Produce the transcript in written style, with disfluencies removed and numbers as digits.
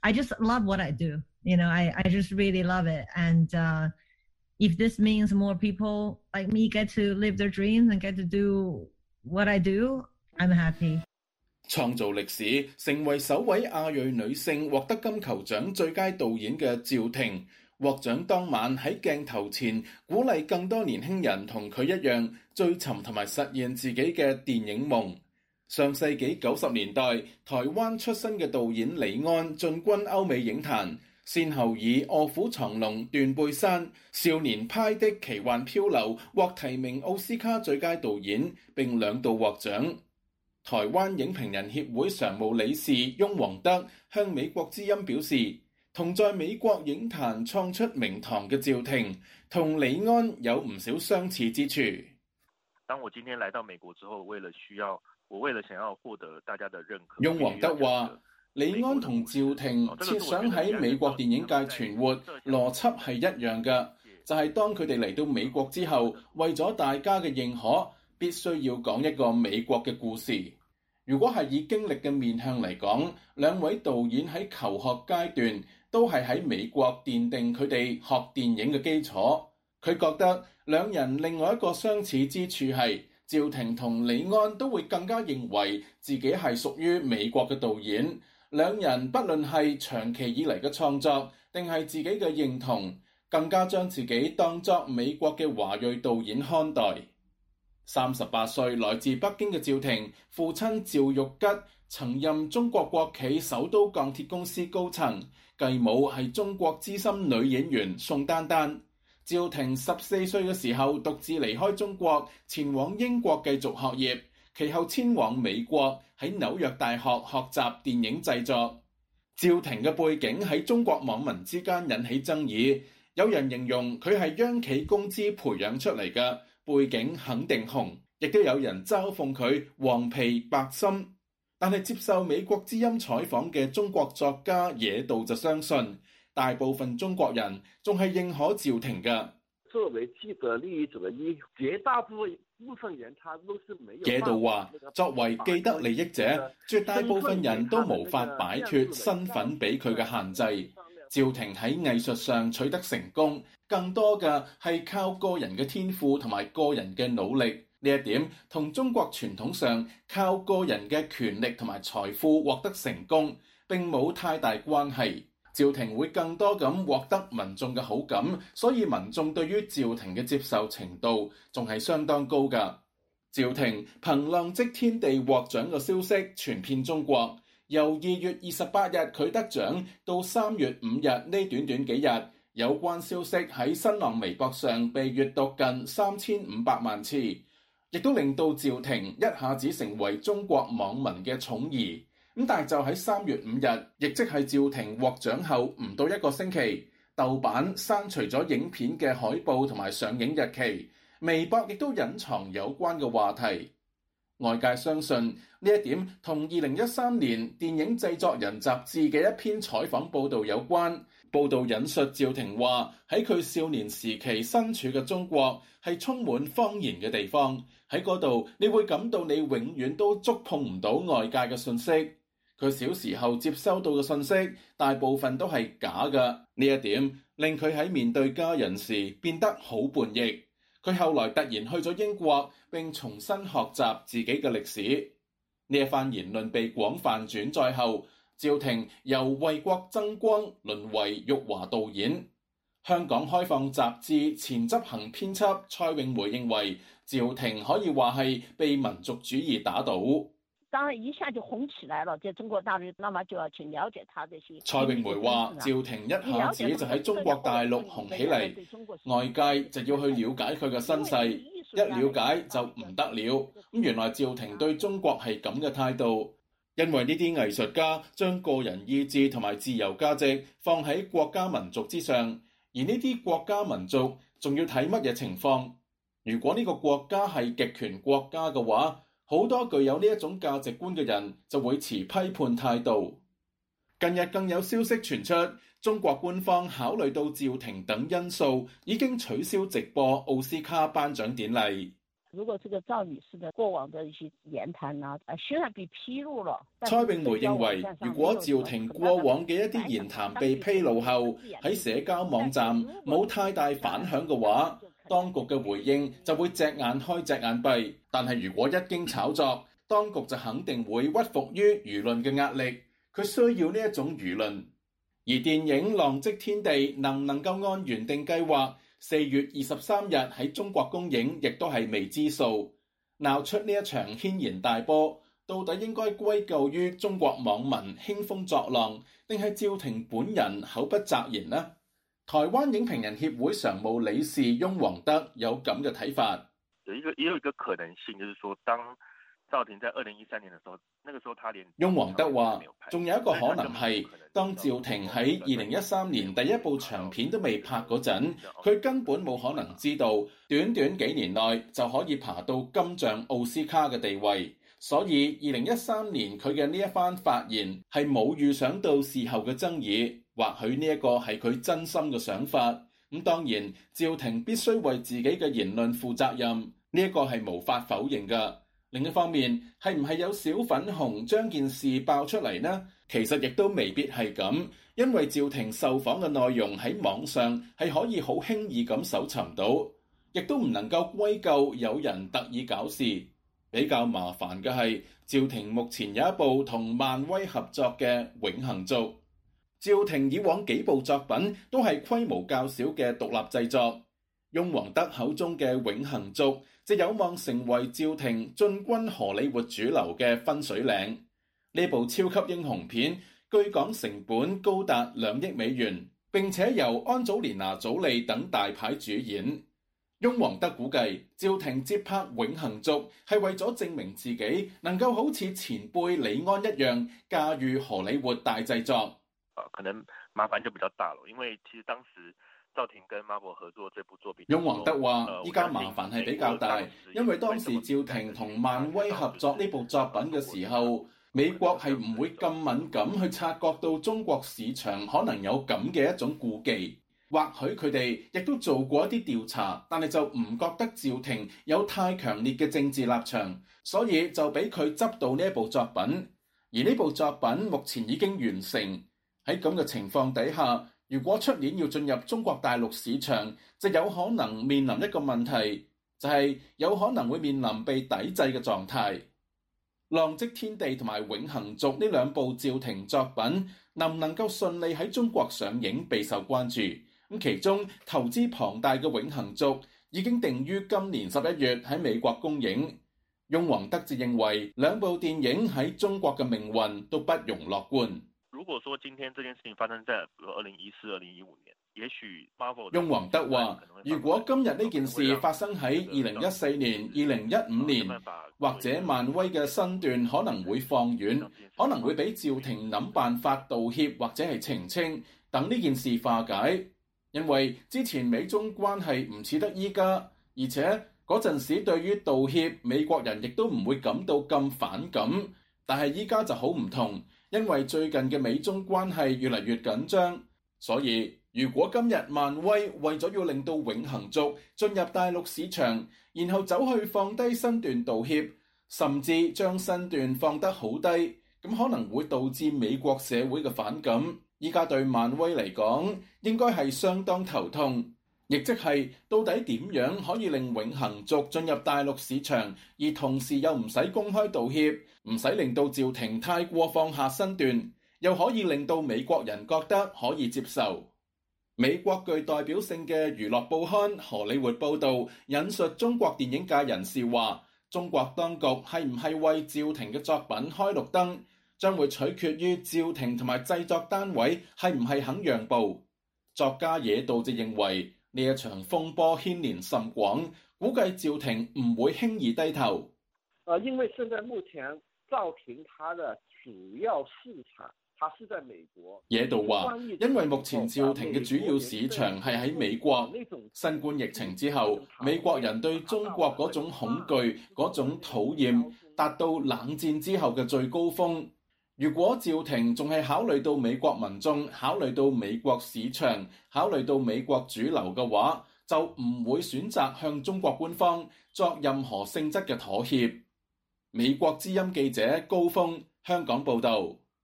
I just love what I do. You know, I just really love it. And if this means more people like me get to live their dreams and get to do what I do, I'm happy. 創造歷史，成為首位亞裔女性獲得金球獎最佳導演嘅趙婷，獲獎當晚喺鏡頭前鼓勵更多年輕人同佢一樣追尋同埋實現自己嘅電影夢。上世紀90年代，台灣出身嘅導演李安進軍歐美影壇，先後以《臥虎藏龍》、《斷背山》、《少年派的奇幻漂流》獲提名奧斯卡最佳導演，並兩度獲獎。台灣影評人協會常務理事翁黃德向美國之音表示，同在美國影壇創出名堂嘅趙婷，同李安有唔少相似之處。 當我今天來到美國之後，為了想要獲得大家的認可， 翁黃德話，李安同趙婷設想喺美國電影界存活，邏輯係一樣嘅，就係當佢哋嚟到美國之後，為咗大家嘅認可，必須要講一個美國嘅故事。如果係以經歷嘅面向嚟講，兩位導演喺求學階段都係喺美國奠定佢哋學電影嘅基礎。佢覺得兩人另外一個相似之處係，趙婷同李安都會更加認為自己係屬於美國嘅導演。兩人不論係長期以嚟嘅創作，定係自己嘅認同，更加將自己當作美國嘅華裔導演看待。38歲來自北京嘅趙婷，父親趙玉吉曾任中國國企首都鋼鐵公司高層，繼母係中國資深女演員宋丹丹。趙婷14歲嘅時候獨自離開中國，前往英國繼續學業，其後遷往美國，喺紐約大學學習電影製作。趙婷嘅背景喺中國網民之間引起爭議，有人形容佢係央企公資培養出嚟嘅，背景肯定紅，亦都有人嘲諷佢黃皮白心。但係接受美國之音採訪嘅中國作家野道就相信，大部分中國人仲係認可趙婷嘅。 作為既得利益者的絕大部分人，他都是沒有。 野道話，作為既得利益者，絕大部分人都無法擺脫身份俾佢嘅限制。趙婷喺藝術上取得成功，更多嘅係靠個人嘅天賦同埋個人嘅努力。呢一點同中國傳統上靠個人嘅權力同埋財富獲得成功並冇太大關係。趙婷會更多咁獲得民眾嘅好感，所以民眾對於趙婷嘅接受程度仲係相當高㗎。趙婷憑《浪跡天地》獲獎嘅消息傳遍中國，由2月28日佢得獎到3月5日呢短短幾日，有關消息喺新浪微博上被閱讀近3500萬次，亦都令到趙婷一下子成為中國網民嘅寵兒。但係就喺3月5日，亦即係趙婷獲獎後唔到一個星期，豆瓣刪除咗影片嘅海報同埋上映日期，微博亦都隱藏有關嘅話題。外界相信呢一點同2013年電影製作人雜誌嘅一篇採訪報導有關。報導引述趙婷話，喺佢少年時期身處嘅中國係充滿謊言嘅地方，喺嗰度你會感到你永遠都觸碰唔到外界嘅信息。佢小時候接收到嘅信息大部分都係假嘅，呢一點令佢喺面對家人時變得好叛逆。佢後來突然去咗英國，並重新學習自己嘅歷史。呢一番言論被廣泛轉載後，趙婷由為國爭光淪為辱華導演。香港開放雜誌前執行編輯蔡詠梅認為，趙婷可以話係被民族主義打倒。 當然一下就紅起來了，在中國大陸，那麼就要去了解他這些。 蔡詠梅話，趙婷一下子就喺中國大陸紅起嚟，外界就要去了解佢嘅身世，一了解就唔得了。原來趙婷對中國係咁嘅態度，因為呢啲藝術家將個人意志同埋自由價值放喺國家民族之上，而呢啲國家民族仲要睇乜嘢情況。如果呢個國家係極權國家嘅話，好多具有呢一種價值觀嘅人就會持批判態度。近日更有消息傳出，中國官方考慮到趙婷等因素，已經取消直播奧斯卡頒獎典禮。 如果這個趙女士的過往的一些言談啊，雖然被披露了， 蔡穎梅認為，如果趙婷過往嘅一啲言談被披露後，喺社交網站冇太大反響嘅話，當局嘅回應就會隻眼開隻眼閉。但係如果一經炒作，當局就肯定會屈服於輿論嘅壓力。佢需要呢一種輿論。而電影《浪跡天地》能唔能夠按原定計劃4月23日喺中國公映，亦都係未知數。鬧出呢一場軒然大波，到底應該歸咎於中國網民興風作浪，定係趙婷本人口不擇言呢？台灣影評人協會常務理事翁黃德有咁嘅睇法。 也有一個可能性，就是說當趙婷在2013年的時候，那個時候他連翁黃德話，仲有一個可能係，當趙婷喺2013年第一部長片都未拍嗰陣，佢根本冇可能知道，短短幾年內就可以爬到金像奧斯卡嘅地位。所以2013年佢嘅呢一番發言係冇預想到事後嘅爭議，或許呢一個係佢真心嘅想法。咁當然，趙婷必須為自己嘅言論負責任，呢一個係無法否認㗎。另一方面，係唔係有小粉紅將件事爆出嚟呢？其實亦都未必係咁，因為趙婷受訪嘅內容喺網上係可以好輕易咁搜尋到，亦都唔能夠歸咎有人特意搞事。比較麻煩嘅係，趙婷目前有一部同漫威合作嘅《永恆族》。趙婷以往幾部作品都係規模較小嘅獨立製作，翁黃德口中嘅《永恆族》就有望成為趙婷進軍荷里活主流嘅分水嶺。呢部超級英雄片據講成本高達2億美元，並且由安祖蓮娜·祖莉等大牌主演。翁黃德估計，趙婷接拍《永恆族》係為咗證明自己能夠好似前輩李安一樣駕馭荷里活大製作。 可能麻煩就比較大了，因為其實當時趙婷跟 Marvel 合作這部作品， 翁黃德話依家麻煩係比較大，因為當時趙婷同漫威合作呢部作品嘅時候，美國係唔會咁敏感去察覺到中國市場可能有咁嘅一種顧忌。或許佢哋亦都做過一啲調查，但係就唔覺得趙婷有太強烈嘅政治立場，所以就俾佢執到呢一部作品。而呢部作品目前已經完成。喺咁嘅情況底下，如果出年要進入中國大陸市場，就有可能面臨一個問題，就係有可能會面臨被抵制嘅狀態。《浪跡天地》同埋《永恆族》呢兩部趙婷作品能唔能夠順利喺中國上映，備受關注。咁其中投資龐大嘅《永恆族》已經定於今年11月喺美國公映。翁黃德就認為兩部電影喺中國嘅命運都不容樂觀。 如果說今天這件事情發生在2014、2015年，也許 Marvel。 翁黃德話：如果今日呢件事發生喺2014年、2015年，或者漫威嘅身段可能會放軟，可能會俾趙婷諗辦法道歉或者係澄清，等呢件事化解。因為之前美中關係唔似得依家，而且嗰陣時對於道歉，美國人亦都唔會感到咁反感。但係依家就好唔同，因為最近嘅美中關係越嚟越緊張，所以如果今日漫威為咗要令到永恆族進入大陸市場，然後走去放低身段道歉，甚至將身段放得好低，咁可能會導致美國社會嘅反感。依家對漫威嚟講，應該係相當頭痛，亦即係到底點樣可以令永恆族進入大陸市場，而同時又唔使公開道歉，唔使令到趙婷太過放下身段，又可以令到美國人覺得可以接受。美國具代表性嘅娛樂報刊《荷里活報道》引述中國電影界人士話，中國當局係唔係為趙婷嘅作品開綠燈，將會取決於趙婷同埋製作單位係唔係肯讓步。作家野道就認為呢一場風波牽連甚廣，估計趙婷唔會輕易低頭。 因為現在目前趙婷她的主要市場，它是在美國。 野道話，因為目前趙婷嘅主要市場係喺美國，新冠疫情之後，美國人對中國嗰種恐懼、嗰種討厭達到冷戰之後嘅最高峰。如果趙婷仲係考慮到美國民眾、考慮到美國市場、考慮到美國主流嘅話， 就唔會選擇向中國官方作任何性質嘅妥協。美國之音記者高峰香港報導。